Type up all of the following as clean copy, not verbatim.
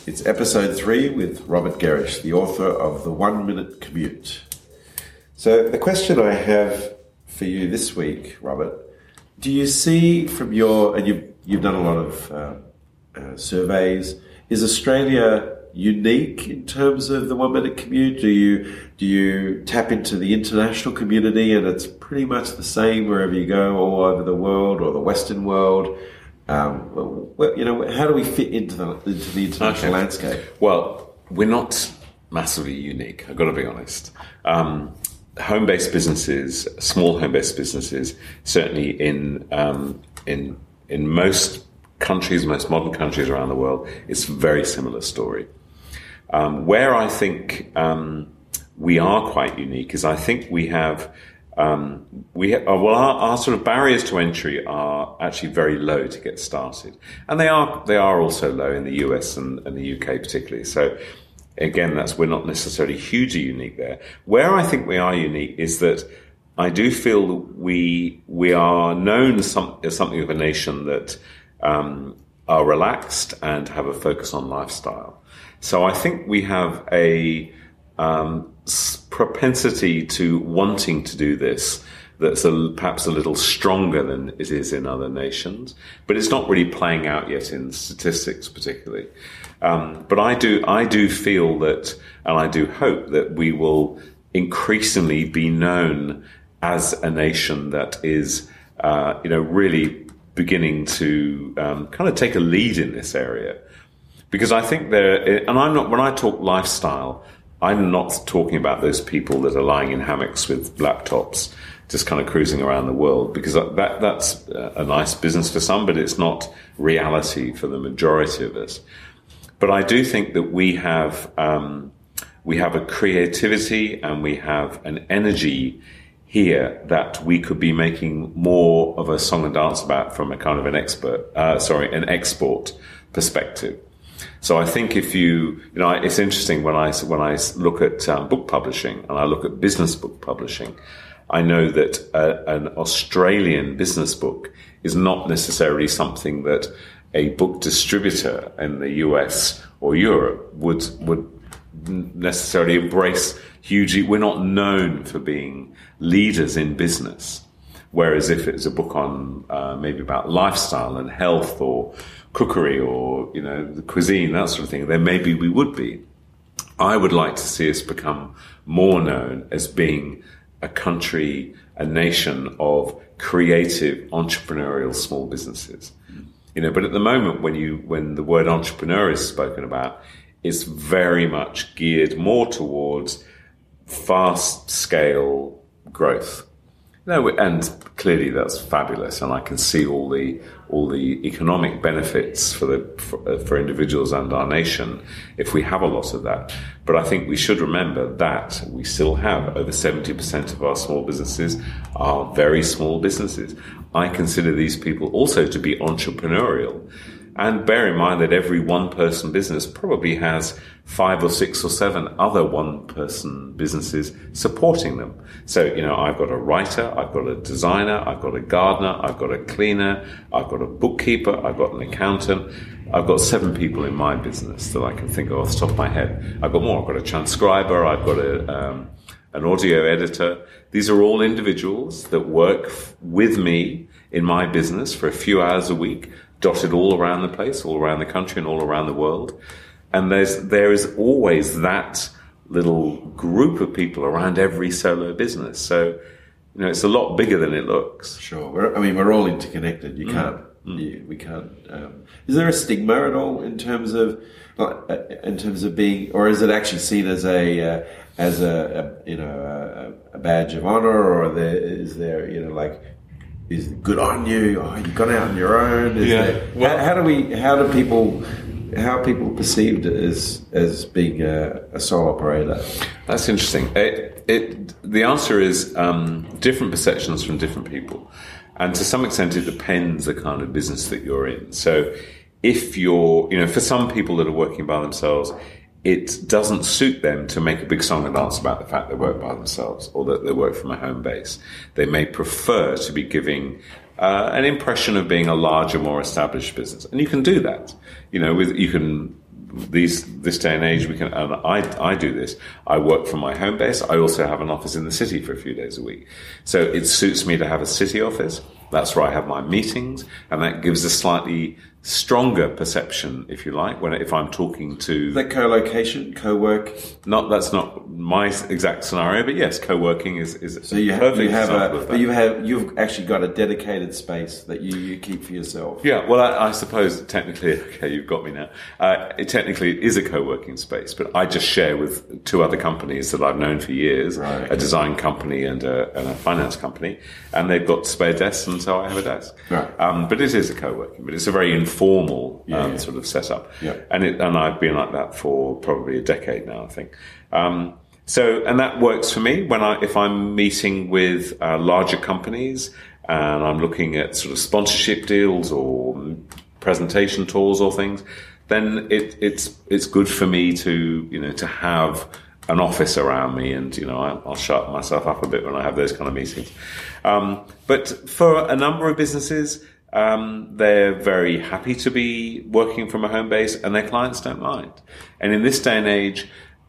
It's episode 3 with Robert Gerrish, the author of The 1 Minute Commute. So the question I have for you this week, Robert, do you see from your, and you've done a lot of surveys, is Australia unique in terms of the 1 minute commute? Do you tap into the international community and it's pretty much the same wherever you go, all over the world or the Western world? How do we fit into the international landscape? Well, we're not massively unique, I've got to be honest. Home-based businesses, small home-based businesses, certainly in most countries, most modern countries around the world, it's a very similar story. Where I think we are quite unique is I think we have our sort of barriers to entry are actually very low to get started, and they are also low in the US and the UK particularly. So again, we're not necessarily hugely unique there. Where I think we are unique is that I do feel that we are known as something of a nation that are relaxed and have a focus on lifestyle. So I think we have a propensity to wanting to do this that's perhaps a little stronger than it is in other nations, but it's not really playing out yet in statistics particularly. But I do feel that, and I do hope that we will increasingly be known as a nation that is, really beginning to kind of take a lead in this area. Because I think when I talk lifestyle, I'm not talking about those people that are lying in hammocks with laptops, just kind of cruising around the world, because that's a nice business for some, but it's not reality for the majority of us. But I do think that we have a creativity and we have an energy here that we could be making more of a song and dance about from a kind of an export perspective. So I think if it's interesting when I look at book publishing and I look at business book publishing, I know that an Australian business book is not necessarily something that a book distributor in the US or Europe would necessarily embrace hugely. We're not known for being leaders in business. Whereas if it's a book on maybe about lifestyle and health or cookery or, the cuisine, that sort of thing, then maybe we would be. I would like to see us become more known as being a country, a nation of creative, entrepreneurial small businesses. But at the moment, when the word entrepreneur is spoken about, it's very much geared more towards fast scale growth. And clearly that's fabulous, and I can see all the economic benefits for individuals and our nation if we have a lot of that. But I think we should remember that we still have over 70% of our small businesses are very small businesses. I consider these people also to be entrepreneurial. And bear in mind that every one-person business probably has 5 or 6 or 7 other one-person businesses supporting them. So, I've got a writer, I've got a designer, I've got a gardener, I've got a cleaner, I've got a bookkeeper, I've got an accountant. I've got 7 people in my business that I can think of off the top of my head. I've got more. I've got a transcriber, I've got an audio editor. These are all individuals that work with me in my business for a few hours a week, dotted all around the place, all around the country and all around the world. And there is always that little group of people around every solo business. So, it's a lot bigger than it looks. Sure. We're all interconnected. We can't. Is there a stigma at all in terms of being, or is it actually seen as a badge of honor, or is it good on you? Oh, you've gone out on your own. How are people perceived as being a sole operator? That's interesting. The answer is different perceptions from different people, and to some extent, it depends the kind of business that you're in. So, if you're, for some people that are working by themselves, it doesn't suit them to make a big song and dance about the fact they work by themselves or that they work from a home base. They may prefer to be giving an impression of being a larger, more established business. And you can do that. You can this day and age, we can. And I do this. I work from my home base. I also have an office in the city for a few days a week. So it suits me to have a city office. That's where I have my meetings, and that gives a slightly stronger perception, if you like, if I'm talking to that co-location, co-work. That's not my exact scenario, but yes, co-working is so you have you've actually got a dedicated space that you keep for yourself. Yeah, well, I suppose technically, okay, you've got me now. It technically is a co-working space, but I just share with two other companies that I've known for years, right. A design company and a finance company, and they've got spare desks, and so I have a desk. Right. But it is a co-working, but it's a very informal sort of setup. Yeah. And I've been like that for probably a decade now, I think. And that works for me if I'm meeting with larger companies and I'm looking at sort of sponsorship deals or presentation tours or things, then it's good for me to have an office around me, and I'll shut myself up a bit when I have those kind of meetings. But for a number of businesses, they're very happy to be working from a home base, and their clients don't mind. And in this day and age,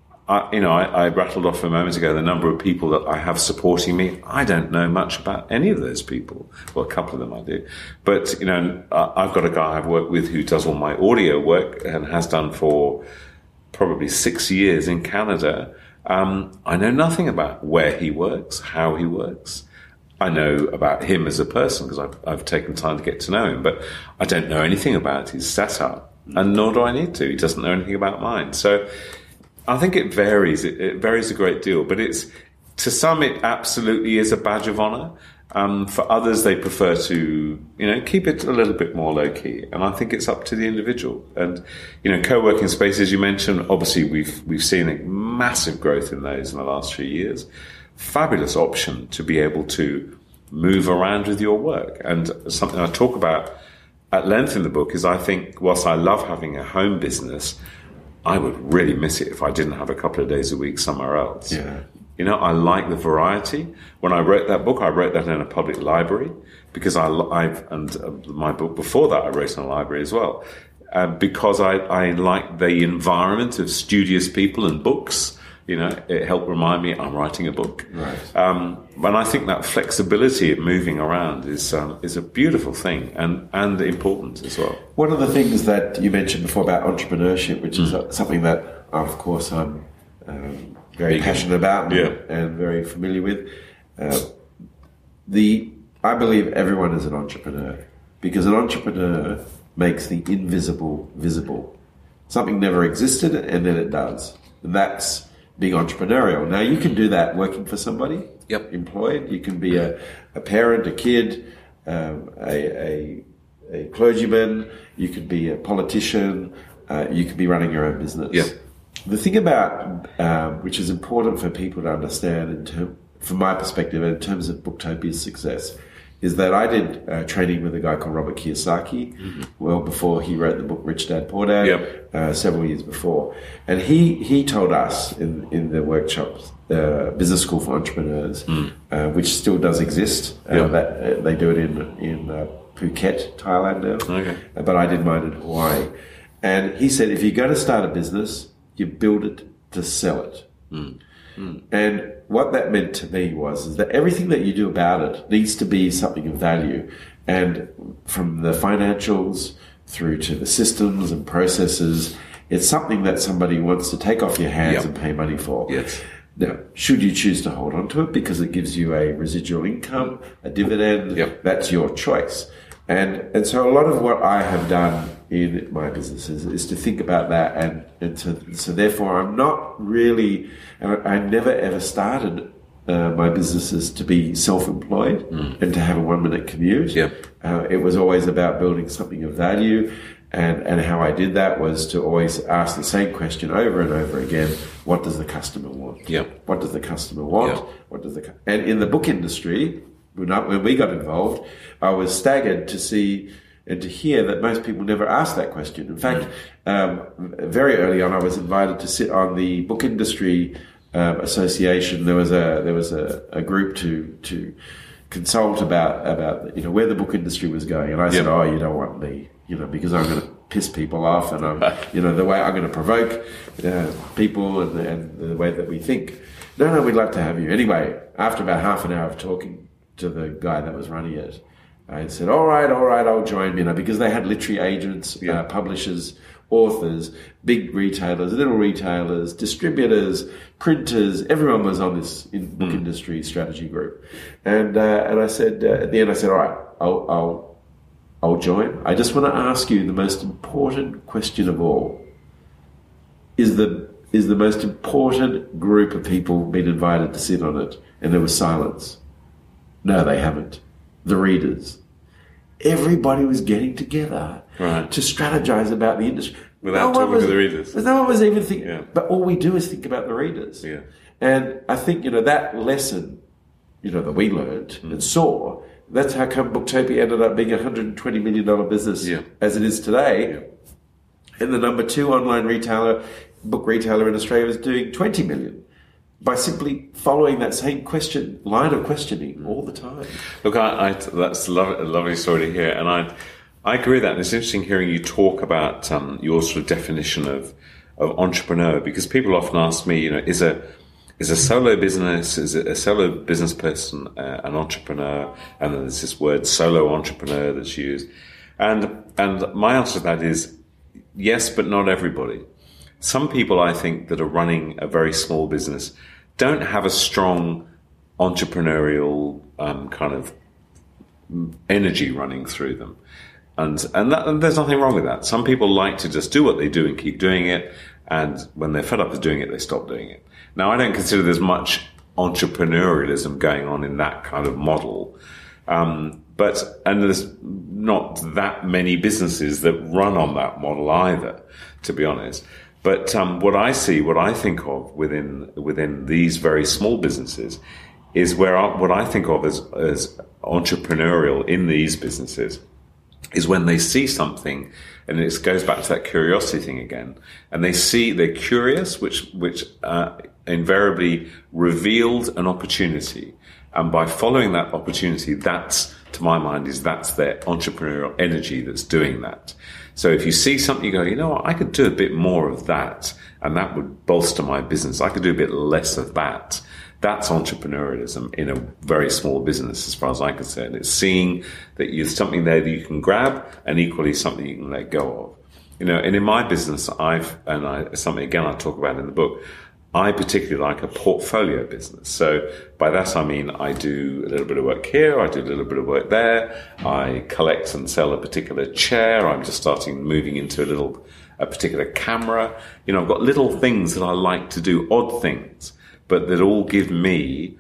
I rattled off a moment ago the number of people that I have supporting me. I don't know much about any of those people. Well, a couple of them I do. But, I've got a guy I've worked with who does all my audio work and has done for probably 6 years in Canada. I know nothing about where he works, how he works. I know about him as a person because I've taken time to get to know him, but I don't know anything about his setup, and nor do I need to. He doesn't know anything about mine. So I think it varies. It varies a great deal, but to some it absolutely is a badge of honor. For others, they prefer to keep it a little bit more low key, and I think it's up to the individual. And co-working spaces you mentioned, obviously we've seen a massive growth in those in the last few years. Fabulous option to be able to move around with your work. And something I talk about at length in the book is I think whilst I love having a home business, I would really miss it if I didn't have a couple of days a week somewhere else. Yeah. I like the variety. When I wrote that book, I wrote that in a public library because my book before that I wrote in a library as well. Because I like the environment of studious people and books. It helped remind me I'm writing a book. Right. And I think that flexibility of moving around is a beautiful thing and important as well. One of the things that you mentioned before about entrepreneurship, which is something that, of course, I'm very passionate about and very familiar with. I believe everyone is an entrepreneur because an entrepreneur makes the invisible visible. Something never existed and then it does. And that's being entrepreneurial. Now, you can do that working for somebody, employed. You can be a parent, a kid, a clergyman. You could be a politician. You could be running your own business. Yep. The thing about, which is important for people to understand from my perspective in terms of Booktopia's success, is that I did training with a guy called Robert Kiyosaki, well before he wrote the book Rich Dad Poor Dad, several years before. And he told us in the workshops, Business School for Entrepreneurs, which still does exist, that they do it in Phuket, Thailand now, but I did mine in Hawaii. And he said, if you're going to start a business, you build it to sell it. And what that meant to me is that everything that you do about it needs to be something of value. And from the financials through to the systems and processes, it's something that somebody wants to take off your hands and pay money for. Yes. Now, should you choose to hold on to it because it gives you a residual income, a dividend, that's your choice. And so a lot of what I have done in my businesses is to think about that, so therefore I'm not really, I never ever started my businesses to be self-employed and to have a 1-minute commute. It was always about building something of value, and how I did that was to always ask the same question over and over again: what does the customer want? What does the customer want? And in the book industry, when we got involved, I was staggered to see and to hear that most people never ask that question. In fact, very early on, I was invited to sit on the book industry association. There was a group to consult about where the book industry was going, and I said, "Oh, you don't want me, because I'm going to piss people off, and I'm, the way I'm going to provoke people and the way that we think. No, we'd love to have you." Anyway, after about half an hour of talking to the guy that was running it, I said, "All right, I'll join." Because they had literary agents, publishers, authors, big retailers, little retailers, distributors, printers. Everyone was on this book industry strategy group, and I said at the end, I said, "All right, I'll join. I just want to ask you the most important question of all: is the most important group of people been invited to sit on it?" And there was silence. No, they haven't. The readers. Everybody was getting together to strategize about the industry. Without talking to the readers. No one was even thinking. But all we do is think about the readers. Yeah. And I think, that lesson, that we learned and saw, that's how come Booktopia ended up being a $120 million business as it is today. Yeah. And the number 2 online book retailer in Australia is doing $20 million. By simply following that same line of questioning all the time. Look, that's a lovely story to hear, and I agree with that. And it's interesting hearing you talk about your sort of definition of entrepreneur, because people often ask me, is a solo business, is a solo business person an entrepreneur? And then there's this word solo entrepreneur that's used, and my answer to that is yes, but not everybody. Some people, I think, that are running a very small business don't have a strong entrepreneurial kind of energy running through them. And there's nothing wrong with that. Some people like to just do what they do and keep doing it. And when they're fed up with doing it, they stop doing it. Now, I don't consider there's much entrepreneurialism going on in that kind of model. And there's not that many businesses that run on that model either, to be honest. But what I think of within these very small businesses is what I think of as entrepreneurial in these businesses is when they see something, and it goes back to that curiosity thing again, and they're curious, which invariably revealed an opportunity, and by following that opportunity, that's, to my mind, that's their entrepreneurial energy that's doing that. So if you see something, you go, what, I could do a bit more of that, and that would bolster my business. I could do a bit less of that. That's entrepreneurialism in a very small business, as far as I'm concerned. It's seeing that there's something there that you can grab, and equally something you can let go of. And in my business, something again I talk about in the book, I particularly like a portfolio business. So by that I mean I do a little bit of work here, I do a little bit of work there, I collect and sell a particular chair, I'm just moving into a particular camera. I've got little things that I like to do, odd things, but that all give me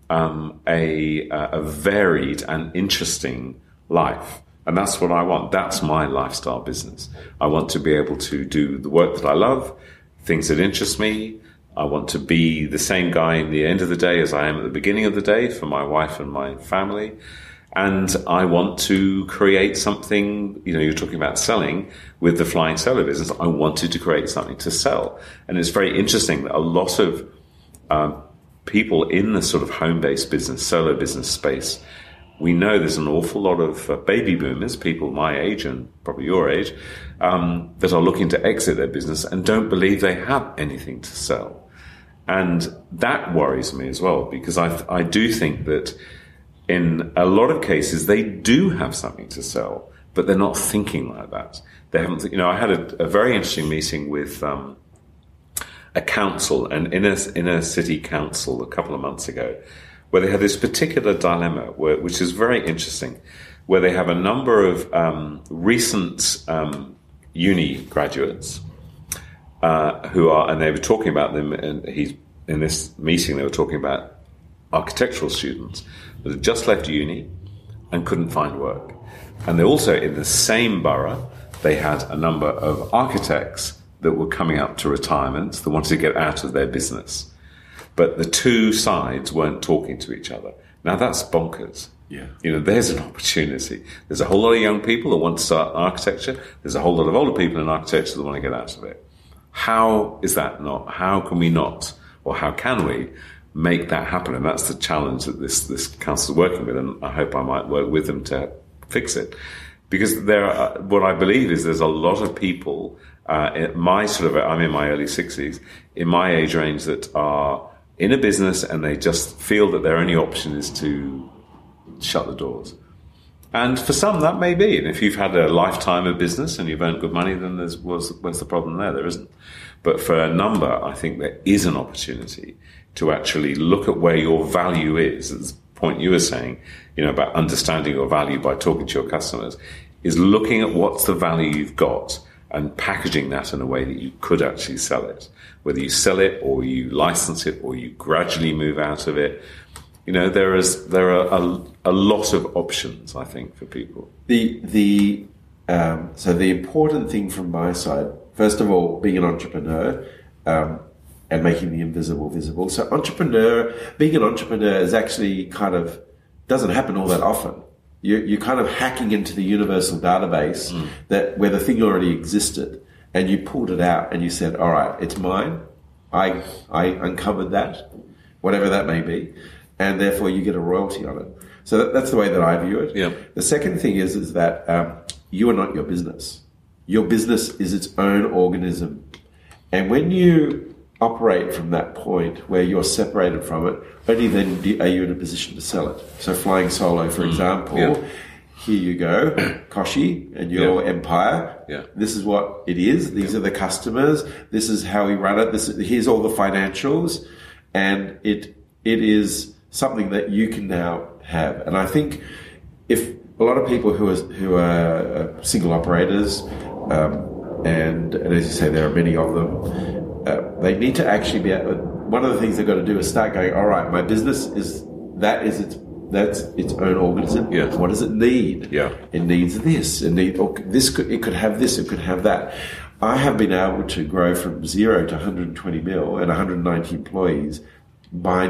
a varied and interesting life. And that's what I want. That's my lifestyle business. I want to be able to do the work that I love, things that interest me. I want to be the same guy in the end of the day as I am at the beginning of the day for my wife and my family. And I want to create something, you're talking about selling with the Flying Solo business. I wanted to create something to sell. And it's very interesting that a lot of people in the sort of home-based business, solo business space, we know there's an awful lot of baby boomers, people my age and probably your age, that are looking to exit their business and don't believe they have anything to sell. And that worries me as well, because I do think that in a lot of cases they do have something to sell, but they're not thinking like that. They haven't. I had a very interesting meeting with a council, an inner city council, a couple of months ago, where they had this particular dilemma, which is very interesting, where they have a number of recent uni graduates and they were talking about them, and in this meeting they were talking about architectural students that had just left uni and couldn't find work. And they also, in the same borough, they had a number of architects that were coming up to retirement that wanted to get out of their business. But the two sides weren't talking to each other. Now that's bonkers. Yeah. There's an opportunity. There's a whole lot of young people that want to start architecture. There's a whole lot of older people in architecture that want to get out of it. How is that not? How can we not, or how can we make that happen. And that's the challenge that this council is working with, and I hope I might work with them to fix it. Because what I believe is there's a lot of people, I'm in my early 60s, in my age range, that are in a business and they just feel that their only option is to shut the doors. And for some, that may be. And if you've had a lifetime of business and you've earned good money, then what's the problem there? There isn't. But for a number, I think there is an opportunity to actually look at where your value is. That's the point you were saying, about understanding your value by talking to your customers, is looking at what's the value you've got and packaging that in a way that you could actually sell it. Whether you sell it or you license it or you gradually move out of it, there are a lot of options, I think, for people. So the important thing from my side, first of all, being an entrepreneur and making the invisible visible. So being an entrepreneur is actually doesn't happen all that often. You're kind of hacking into the universal database where the thing already existed, and you pulled it out and you said, all right, it's mine. I uncovered that, whatever that may be, and therefore you get a royalty on it. So that's the way that I view it. Yeah. The second thing is that you are not your business. Your business is its own organism. And when you operate from that point where you're separated from it, only then are you in a position to sell it. So flying solo, for example, here you go, Koshi and your empire. Yeah. This is what it is. These are the customers. This is how we run it. Here's all the financials. And it is something that you can now have. And I think if a lot of people who are single operators, and as you say, there are many of them, they need to actually be one of the things they've got to do is start going, all right, my business that's its own organism. Yes. What does it need? Yeah. It needs this. It could have this. It could have that. I have been able to grow from 0 to 120 mil and 190 employees by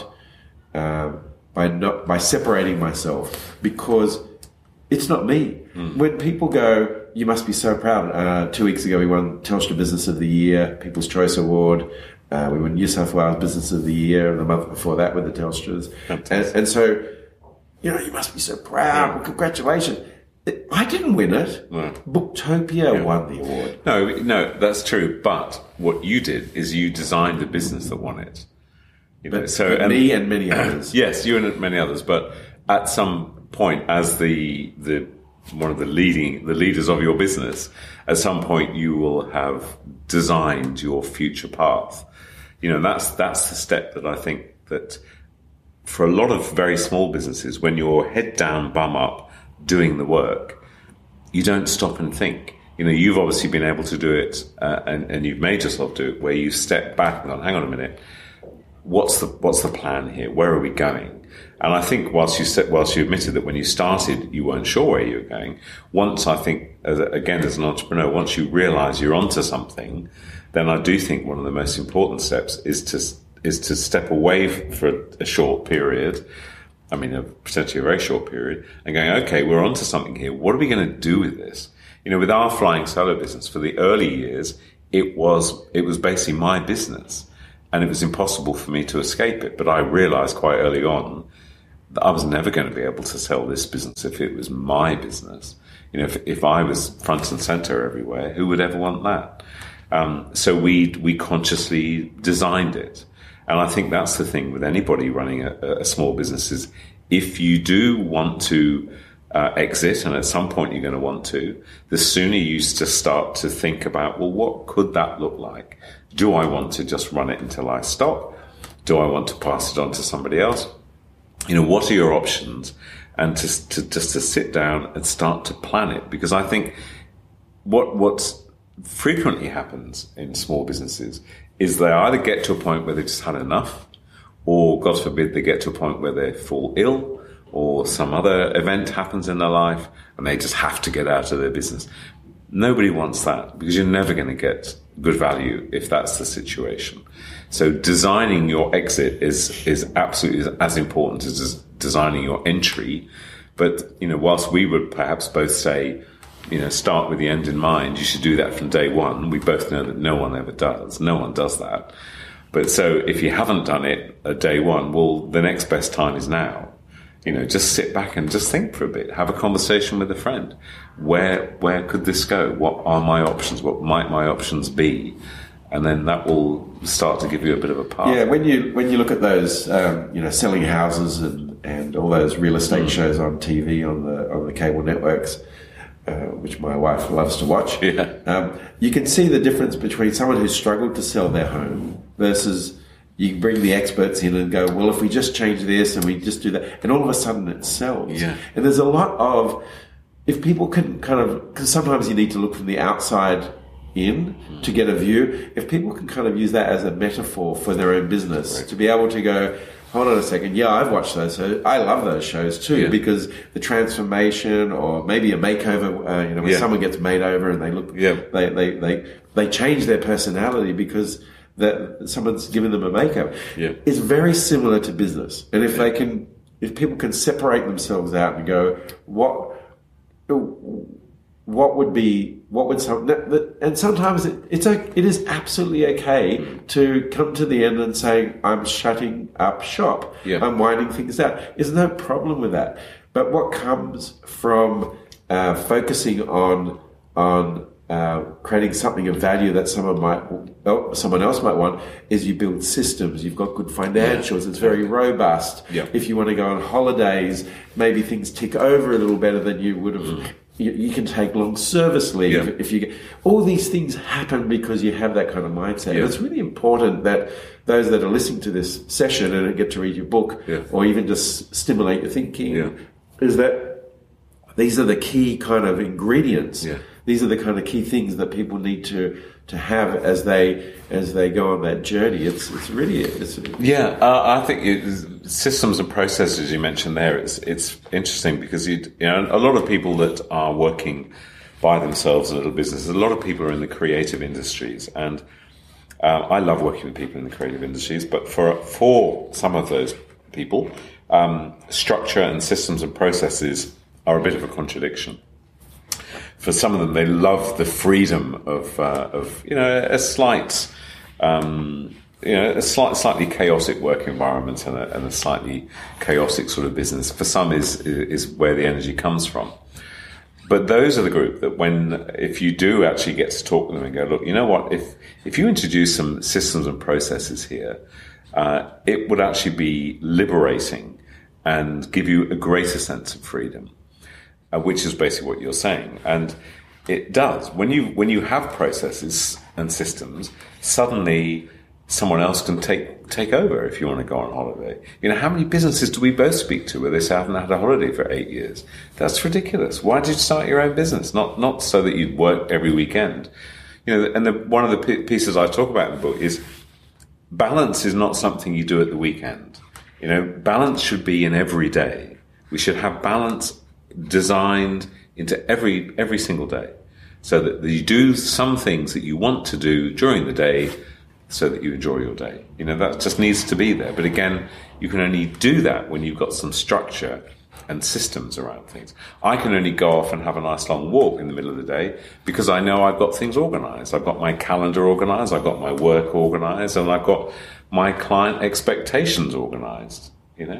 separating myself, because it's not me. When people go, you must be so proud. 2 weeks ago, we won Telstra Business of the Year, People's Choice Award. We won New South Wales Business of the Year, and the month before that with the Telstras. And so, you must be so proud. Yeah. Well, congratulations. I didn't win it. No. Booktopia won the award. No, that's true. But what you did is you designed the business that won it. Me and many others. Yes, you and many others. But at some point, as the one of the leaders of your business, at some point you will have designed your future path. That's the step that I think that for a lot of very small businesses, when you're head down, bum up, doing the work, you don't stop and think. You've obviously been able to do it, and you've made yourself do it, where you step back and go, hang on a minute, what's the plan here? Where are we going? And I think whilst you admitted that when you started you weren't sure where you were going, once I think, as an entrepreneur, once you realise you're onto something, then I do think one of the most important steps is to step away for a short period. I mean, potentially a very short period, and going, okay, we're onto something here. What are we going to do with this? With our flying solo business, for the early years, it was basically my business, and it was impossible for me to escape it. But I realised quite early on that I was never going to be able to sell this business if it was my business. If I was front and centre everywhere, who would ever want that? So we consciously designed it. And I think that's the thing with anybody running a small business is, if you do want to exit, and at some point you're going to want to, the sooner you start to think about, well, what could that look like? Do I want to just run it until I stop? Do I want to pass it on to somebody else? What are your options? And to sit down and start to plan it. Because I think what frequently happens in small businesses is they either get to a point where they've just had enough, or God forbid they get to a point where they fall ill, or some other event happens in their life and they just have to get out of their business. Nobody wants that, because you're never going to get good value if that's the situation. So designing your exit is absolutely as important as designing your entry. But, whilst we would perhaps both say, start with the end in mind, you should do that from day one. We both know that no one ever does. No one does that. But so if you haven't done it at day one, well, the next best time is now. Just sit back and just think for a bit. Have a conversation with a friend. Where could this go? What are my options? What might my options be? And then that will start to give you a bit of a path. Yeah, when you look at those, selling houses and all those real estate shows on TV on the cable networks, which my wife loves to watch, you can see the difference between someone who's struggled to sell their home versus you bring the experts in and go, well, if we just change this and we just do that, and all of a sudden it sells. Yeah. And there's a lot of, if people can because sometimes you need to look from the outside in to get a view. If people can kind of use that as a metaphor for their own business, to be able to go, hold on a second, I've watched those, so I love those shows too, because the transformation or maybe a makeover, when someone gets made over and they look, they change their personality because that someone's given them a makeover. It's very similar to business. And if people can separate themselves out and go, and sometimes it is absolutely okay to come to the end and saying, I'm shutting up shop. I'm winding things down. There's no problem with that. But what comes from focusing on creating something of value that someone else might want is you build systems. You've got good financials. It's very robust. If you want to go on holidays, maybe things tick over a little better than you would have. You can take long service leave if you get. All these things happen because you have that kind of mindset. And it's really important that those that are listening to this session and get to read your book or even just stimulate your thinking is that these are the key kind of ingredients. These are the kind of key things that people need to have as they go on that journey. I think systems and processes you mentioned there. It's interesting because a lot of people that are working by themselves in little businesses. A lot of people are in the creative industries, and I love working with people in the creative industries. But for some of those people, structure and systems and processes are a bit of a contradiction. For some of them, they love the freedom of a slightly chaotic work environment and a slightly chaotic sort of business. For some, is where the energy comes from. But those are the group that if you do actually get to talk with them and go, look, you know what? If you introduce some systems and processes here, it would actually be liberating and give you a greater sense of freedom. Which is basically what you're saying. And it does. When you have processes and systems, suddenly someone else can take over if you want to go on holiday. How many businesses do we both speak to where they say, I haven't had a holiday for 8 years? That's ridiculous. Why did you start your own business? Not so that you'd work every weekend. And one of the pieces I talk about in the book is balance is not something you do at the weekend. Balance should be in every day. We should have balance designed into every single day, so that you do some things that you want to do during the day so that you enjoy your day. That just needs to be there. But again, you can only do that when you've got some structure and systems around things. I can only go off and have a nice long walk in the middle of the day because I know I've got things organized. I've got my calendar organized, I've got my work organized, and I've got my client expectations organized,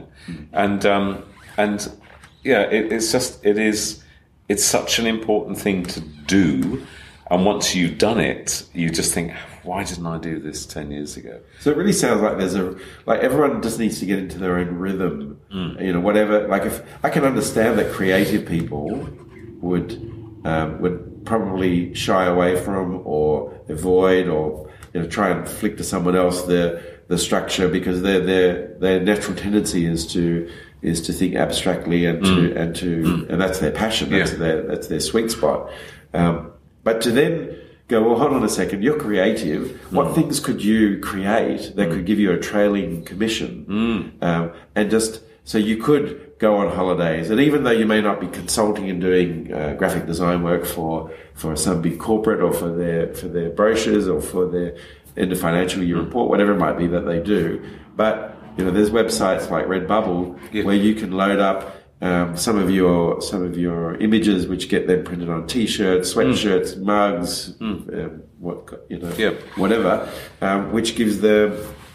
it's such an important thing to do. And once you've done it, you just think, why didn't I do this 10 years ago? So it really sounds like everyone just needs to get into their own rhythm. Whatever. Like if I can understand that creative people would probably shy away from or avoid or try and flick to someone else the structure because their natural tendency is to think abstractly and that's their passion. That's their sweet spot. But to then go, well, hold on a second, you're creative. What things could you create that could give you a trailing commission? And just so you could go on holidays. And even though you may not be consulting and doing graphic design work for some big corporate or for their brochures or for their end of financial year report, whatever it might be that they do, but there's websites like Redbubble where you can load up some of your images, which get them printed on T-shirts, sweatshirts, mugs, whatever, which gives them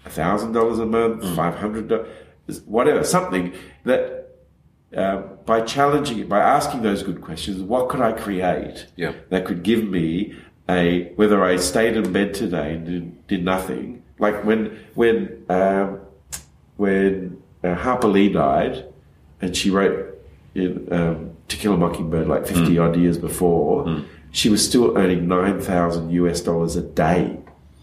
$1,000 a month, $500, whatever, something that by challenging it, by asking those good questions, what could I create that could give me whether I stayed in bed today and did nothing, like when Harper Lee died, and she wrote in To Kill a Mockingbird like 50 odd years before, she was still earning $9,000 a day.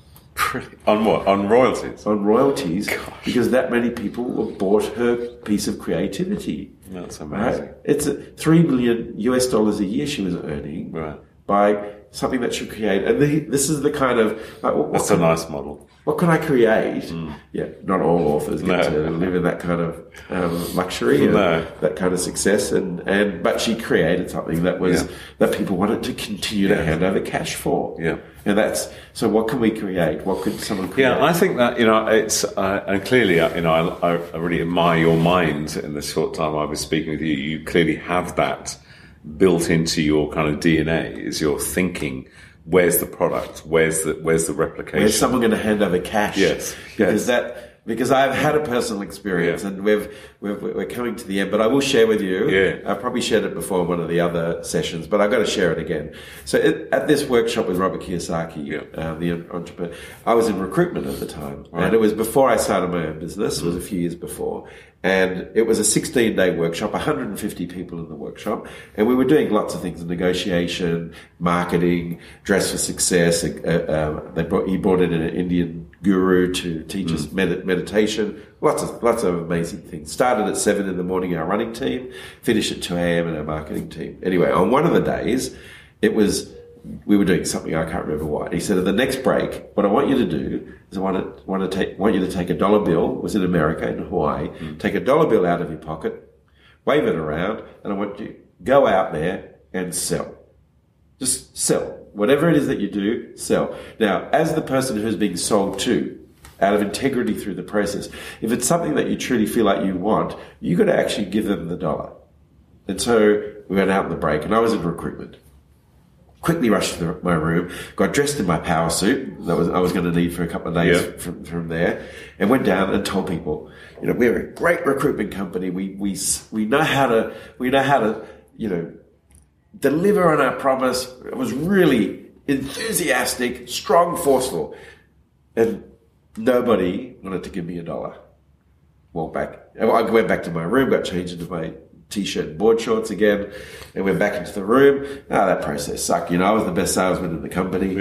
On what? On royalties? On royalties. Gosh. Because that many people bought her piece of creativity. That's amazing. Right? It's $3 million a year she was earning by something that she created. And this is the kind of... That's a nice model. What can I create? Yeah, not all authors get to live in that kind of luxury and that kind of success. But she created something that was that people wanted to continue to hand over cash for. Yeah, and that's so. What can we create? What could someone create? Yeah, I think that it's and clearly I really admire your mind. In the short time I was speaking with you, you clearly have that built into your kind of DNA. Is your thinking. Where's the product? Where's the replication? Where's someone going to hand over cash? Yes, because I've had a personal experience, and we're coming to the end. But I will share with you. Yeah. I probably shared it before in one of the other sessions, but I've got to share it again. So at this workshop with Robert Kiyosaki, the entrepreneur, I was in recruitment at the time, and it was before I started my own business. It was a few years before. And it was a 16-day workshop, 150 people in the workshop. And we were doing lots of things, negotiation, marketing, dress for success. He brought in an Indian guru to teach us meditation. Lots of amazing things. Started at 7 in the morning, our running team. Finished at 2 a.m. in our marketing team. Anyway, on one of the days, we were doing something, I can't remember what. He said, at the next break, what I want you to do is I want you to take a dollar bill. It was in America, in Hawaii. Take a dollar bill out of your pocket, wave it around, and I want you to go out there and sell. Just sell. Whatever it is that you do, sell. Now, as the person who's being sold to, out of integrity through the process, if it's something that you truly feel like you want, you've got to actually give them the dollar. And so we went out in the break, and I was in recruitment. Quickly rushed to my room, got dressed in my power suit that I was going to need for a couple of days from there, and went down and told people, we're a great recruitment company. We know how to deliver on our promise. It was really enthusiastic, strong, forceful, and nobody wanted to give me $1. Walked back. I went back to my room, got changed into my T-shirt and board shorts again, and went back into the room. That process sucked. I was the best salesman in the company.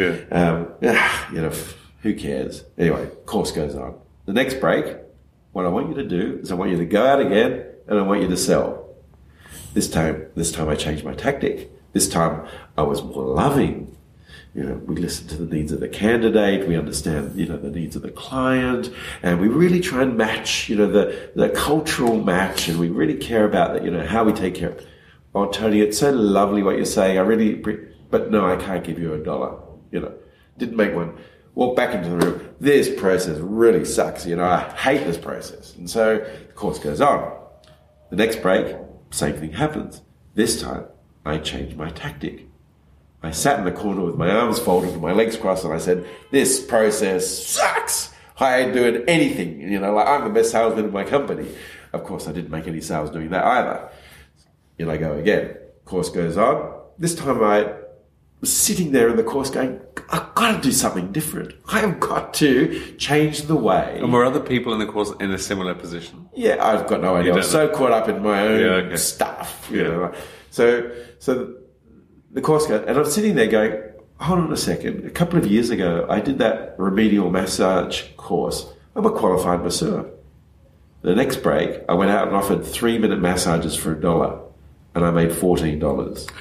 Who cares? Anyway, course goes on. The next break, what I want you to do is I want you to go out again, and I want you to sell. This time I changed my tactic. This time I was more loving. We listen to the needs of the candidate, we understand, the needs of the client, and we really try and match, the cultural match, and we really care about that, how we take care of it. Oh, Tony, it's so lovely what you're saying. But no, I can't give you $1. Didn't make one. Walk back into the room. This process really sucks. I hate this process. And so the course goes on. The next break, same thing happens. This time, I changed my tactic. I sat in the corner with my arms folded and my legs crossed, and I said, this process sucks. I ain't doing anything. I'm the best salesman in my company. Of course, I didn't make any sales doing that either. In I go again. Course goes on. This time I was sitting there in the course going, I've got to do something different. I have got to change the way. And were other people in the course in a similar position? Yeah, I've got no idea. I was so caught up in my own stuff. So the course goes, and I'm sitting there going, hold on a second. A couple of years ago, I did that remedial massage course. I'm a qualified masseur. The next break, I went out and offered 3-minute massages for $1, and I made $14.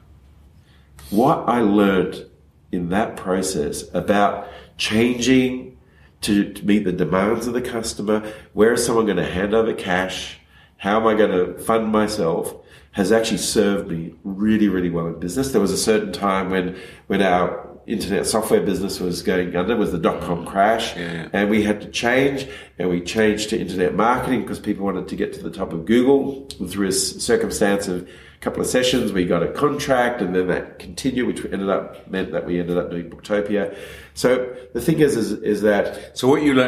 What I learned in that process about changing to meet the demands of the customer, where is someone going to hand over cash, how am I going to fund myself, has actually served me really, really well in business. There was a certain time when our internet software business was going under, was the dot-com crash, and we had to change, and we changed to internet marketing because people wanted to get to the top of Google. Through a circumstance of a couple of sessions, we got a contract, and then that continued, which meant that we ended up doing Booktopia. So the thing is that... So what you learned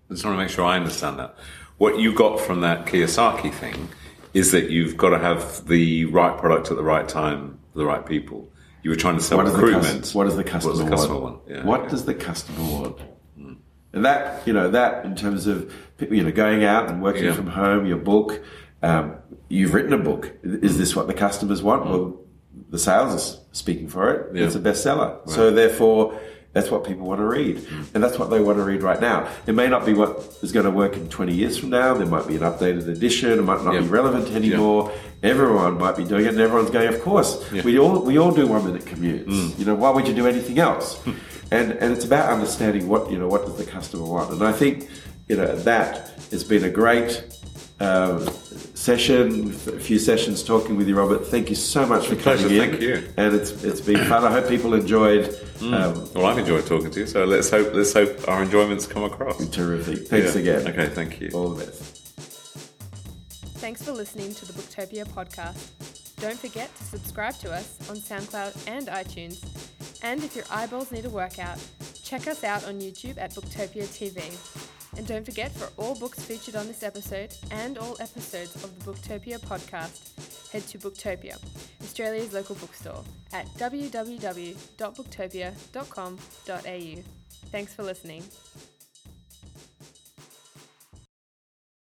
I just want to make sure I understand that. What you got from that Kiyosaki thing is that you've got to have the right product at the right time for the right people. You were trying to sell recruitment. What does the customer want? Yeah, what does the customer want? And that, that in terms of, going out and working from home, your book, you've written a book. Is this what the customers want? Well, the sales is speaking for it. It's a bestseller. Right. So therefore, that's what people want to read. And that's what they want to read right now. It may not be what is going to work in 20 years from now. There might be an updated edition. It might not be relevant anymore. Everyone might be doing it, and everyone's going, of course. We all do 1 minute commutes. Why would you do anything else? And it's about understanding what does the customer want. And I think, that has been a great session, a few sessions talking with you, Robert. Thank you so much for coming in. Thank you. And it's been fun. I hope people enjoyed. Well, I've enjoyed talking to you, so let's hope our enjoyments come across. Terrific. Thanks again. Okay, thank you. All the best. Thanks for listening to the Booktopia podcast. Don't forget to subscribe to us on SoundCloud and iTunes. And if your eyeballs need a workout, check us out on YouTube at Booktopia TV. And don't forget, for all books featured on this episode and all episodes of the Booktopia podcast, head to Booktopia, Australia's local bookstore, at www.booktopia.com.au. Thanks for listening.